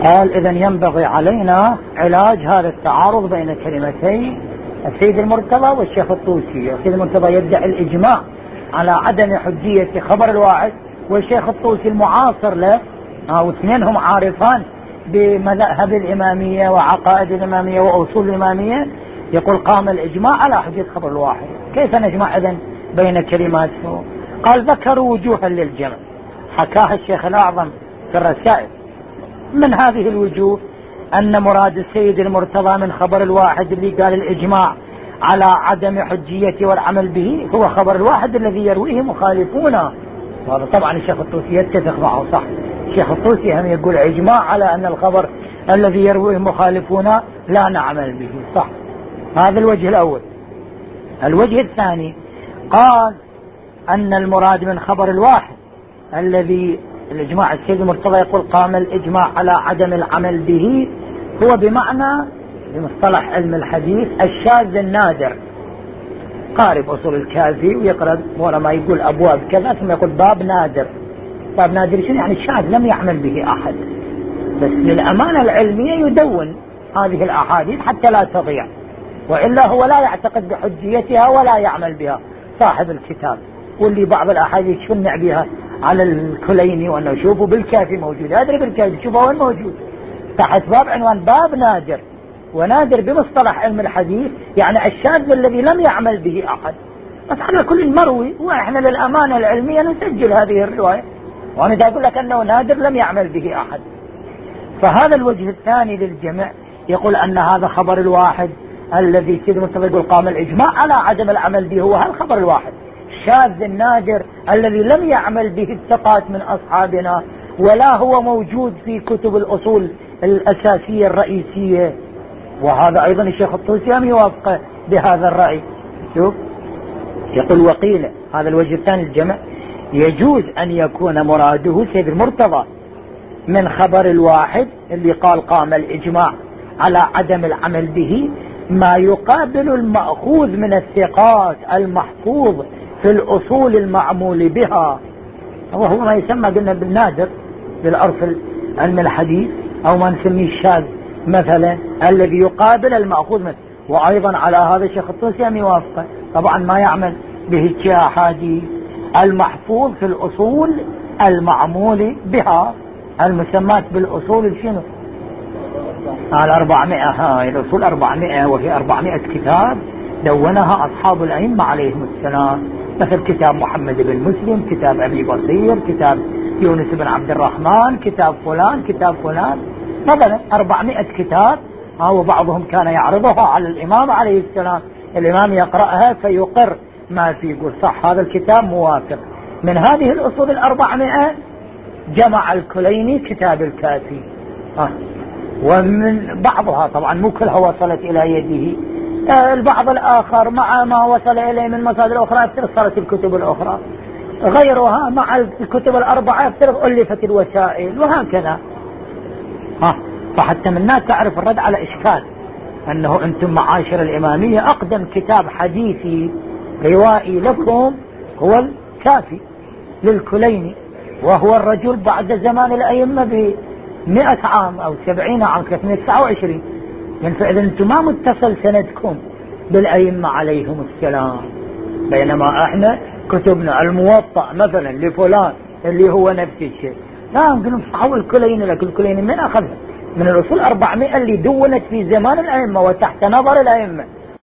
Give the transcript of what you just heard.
قال إذن ينبغي علينا علاج هذا التعارض بين كلمتي السيد المرتضى والشيخ الطوسي. السيد المرتضى يدعي الإجماع على عدم حجية خبر الواحد، والشيخ الطوسي المعاصر له واثنينهم عارفان بمذهب الإمامية وعقائد الإمامية وأصول الإمامية يقول قام الإجماع على حجية خبر الواحد. كيف نجمع إذن بين كلماته؟ قال ذكروا وجوها للجمع حكاها الشيخ الأعظم في الرسائل. من هذه الوجوه أن مراد السيد المرتضى من خبر الواحد اللي قال الإجماع على عدم حجيته والعمل به هو خبر الواحد الذي يرويه مخالفونه. وهذا طبعا الشيخ الطوسي يتفق معه، صح. الشيخ الطوسي هم يقول إجماع على أن الخبر الذي يرويه مخالفونه لا نعمل به، صح. هذا الوجه الأول. الوجه الثاني قال أن المراد من خبر الواحد الذي الإجماع السيد المرتضى يقول قام الإجماع على عدم العمل به هو بمعنى بمصطلح علم الحديث الشاذ النادر. قارب أصول الكافي ويقرأ ورا ما يقول أبواب كذا ثم يقول باب نادر. باب نادر شنو يعني؟ شاذ لم يعمل به أحد، بس للأمانة العلمية يدون هذه الأحاديث حتى لا تضيع، وإلا هو لا يعتقد بحجيتها ولا يعمل بها صاحب الكتاب. واللي بعض الأحاديث شنع بها على الكليني وأنه شوفوا بالكافي موجود، أدري بالكافي شوفوا وين موجود تحت باب عنوان باب نادر. ونادر بمصطلح علم الحديث يعني الشاذ الذي لم يعمل به أحد. بس على كل مروي، وإحنا للأمانة العلمية نسجل هذه الرواية، وأنا أقول لك أنه نادر لم يعمل به أحد. فهذا الوجه الثاني للجمع يقول أن هذا خبر الواحد الذي سيد المرتضى يقول قام الإجماع على عدم العمل به هو هالخبر الواحد الشاذ النادر الذي لم يعمل به الثقات من أصحابنا، ولا هو موجود في كتب الأصول الأساسية الرئيسية. وهذا أيضا الشيخ الطوسي يوافق بهذا الرأي. شوف يقول وقيل هذا الوجه الثاني الجمع يجوز أن يكون مراده سيد المرتضى من خبر الواحد اللي قال قام الإجماع على عدم العمل به ما يقابل المأخوذ من الثقات المحفوظ في الأصول المعمول بها، وهو ما يسمى قلنا بالنادر بالعرف علم الحديث، أو ما نسميه الشاذ مثلا الذي يقابل المأخوذ منه. وأيضا على هذا الشيخ الطوسي يوافق، طبعا ما يعمل به الأحاديث المحفوظ في الأصول المعمول بها المسمات بالأصول شنو؟ على 400 هاي الأصول 400، وفي 400 كتاب دونها أصحاب الأئمة عليهم السلام، مثل كتاب محمد بن مسلم، كتاب أبي بصير، كتاب يونس بن عبد الرحمن، كتاب فلان كتاب فلان، مثلا 400 كتاب. وبعضهم كان يعرضها على الإمام عليه السلام، الإمام يقرأها فيقر ما في، يقول صح هذا الكتاب موافق. من هذه الأصول 400 جمع الكليني كتاب الكافي، ومن بعضها طبعا مو كلها وصلت إلى يده، البعض الآخر مع ما وصل إليه من مصادر أخرى صارت الكتب الأخرى، غيرها مع الكتب 4 ألفت الوسائل، وهكذا. فحتى من الناس تعرف الرد على إشكال أنه أنتم معاشر الإمامية أقدم كتاب حديثي روائي لكم هو الكافي للكليني، وهو الرجل بعد زمان الأئمة ب100 عام أو 70 عام 329. فإذا أنتم ما متصل سندكم بالأئمة عليهم السلام، بينما احنا كتبنا الموطأ مثلا لفلان اللي هو نفس الشيء، لا يمكن صحوا الكليني لك. الكليني من أخذها؟ من الأصول 400 اللي دونت في زمان الأئمة وتحت نظر الأئمة.